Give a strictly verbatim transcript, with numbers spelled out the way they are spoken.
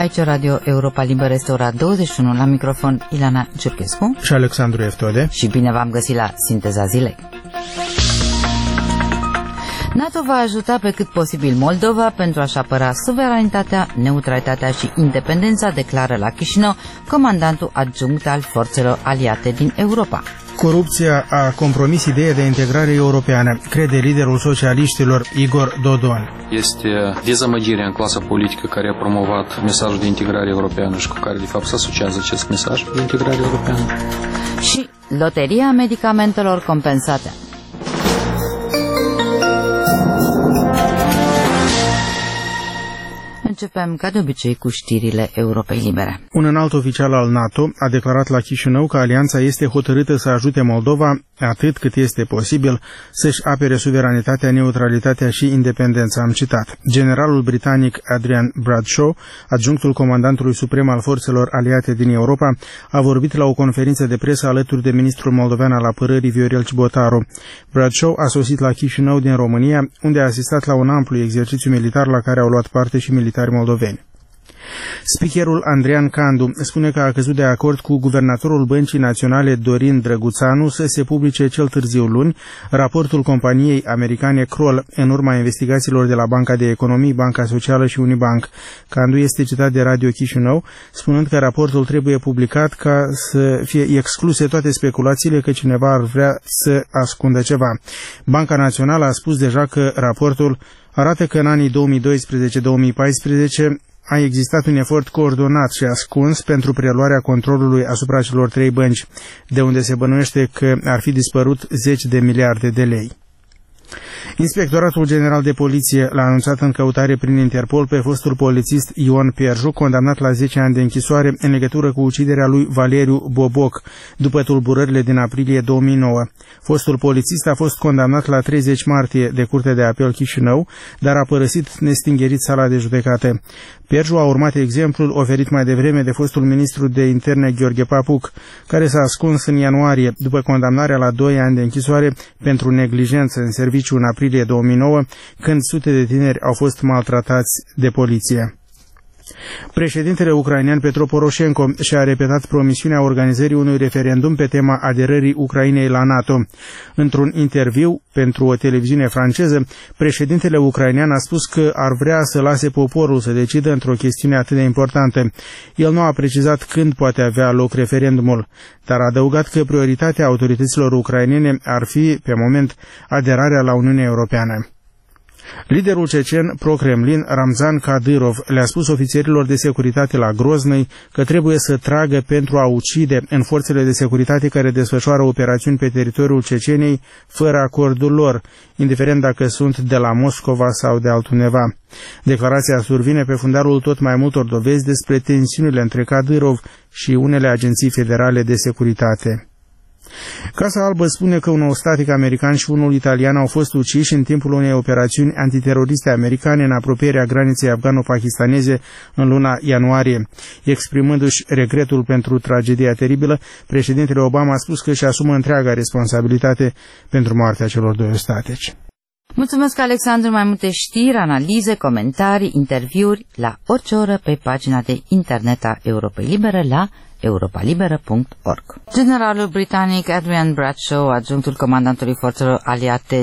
Aici Radio Europa Liberă, este ora douăzeci și unu, la microfon Ilana Ciurchescu și Alexandru Eftode. Și bine v-am găsit la Sinteza Zilei. NATO va ajuta pe cât posibil Moldova pentru a-și apăra suveranitatea, neutralitatea și independența, declară la Chișinău comandantul adjunct al forțelor aliate din Europa. Corupția a compromis ideea de integrare europeană, crede liderul socialiștilor Igor Dodon. Este dezamăgirea în clasa politică care a promovat mesajul de integrare europeană și cu care de fapt se asociază acest mesaj de integrare europeană. Și loteria medicamentelor compensate. Începem, ca de obicei, cu știrile Europei Libere. Un înalt oficial al NATO a declarat la Chișinău că alianța este hotărâtă să ajute Moldova, atât cât este posibil, să-și apere suveranitatea, neutralitatea și independența. Am citat. Generalul britanic Adrian Bradshaw, adjunctul comandantului suprem al forțelor aliate din Europa, a vorbit la o conferință de presă alături de ministrul moldovean al apărării Viorel Cibotaru. Bradshaw a sosit la Chișinău din România, unde a asistat la un amplu exercițiu militar la care au luat parte și militari moldoveni. Speakerul Andrian Candu spune că a căzut de acord cu guvernatorul Băncii Naționale Dorin Drăguțanu să se publice cel târziu luni raportul companiei americane Kroll în urma investigațiilor de la Banca de Economii, Banca Socială și Unibank. Candu este citat de Radio Chișinău spunând că raportul trebuie publicat ca să fie excluse toate speculațiile că cineva ar vrea să ascundă ceva. Banca Națională a spus deja că raportul arată că în anii două mii doisprezece două mii paisprezece a existat un efort coordonat și ascuns pentru preluarea controlului asupra celor trei bănci, de unde se bănuiește că ar fi dispărut zeci de miliarde de lei. Inspectoratul General de Poliție l-a anunțat în căutare prin Interpol pe fostul polițist Ion Pierju, condamnat la zece ani de închisoare în legătură cu uciderea lui Valeriu Boboc, după tulburările din aprilie două mii nouă. Fostul polițist a fost condamnat la treizeci martie de Curtea de Apel Chișinău, dar a părăsit nestingerit sala de judecată. Pierju a urmat exemplul oferit mai devreme de fostul ministru de interne Gheorghe Papuc, care s-a ascuns în ianuarie după condamnarea la doi ani de închisoare pentru neglijență în serviciu în aprilie două mii nouă, când sute de tineri au fost maltratați de poliție. Președintele ucrainean Petro Poroșenko și-a repetat promisiunea organizării unui referendum pe tema aderării Ucrainei la NATO. Într-un interviu pentru o televiziune franceză, președintele ucrainean a spus că ar vrea să lase poporul să decidă într-o chestiune atât de importantă. El nu a precizat când poate avea loc referendumul, dar a adăugat că prioritatea autorităților ucrainene ar fi, pe moment, aderarea la Uniunea Europeană. Liderul cecen pro-Kremlin, Ramzan Kadyrov, le-a spus ofițerilor de securitate la Groznăi că trebuie să tragă pentru a ucide în forțele de securitate care desfășoară operațiuni pe teritoriul Ceceniei fără acordul lor, indiferent dacă sunt de la Moscova sau de altundeva. Declarația survine pe fundalul tot mai multor dovezi despre tensiunile între Kadyrov și unele agenții federale de securitate. Casa Albă spune că un ostatic american și unul italian au fost uciși în timpul unei operațiuni antiteroriste americane în apropierea graniței afgano-pakistaneze în luna ianuarie. Exprimându-și regretul pentru tragedia teribilă, președintele Obama a spus că își asumă întreaga responsabilitate pentru moartea celor doi ostatici. Mulțumesc, Alexandru. Mai multe știri, analize, comentarii, interviuri la orice oră pe pagina de internet a Europei Libere la europa liberă punct org. Generalul britanic Adrian Bradshaw, adjunctul comandantului forțelor aliate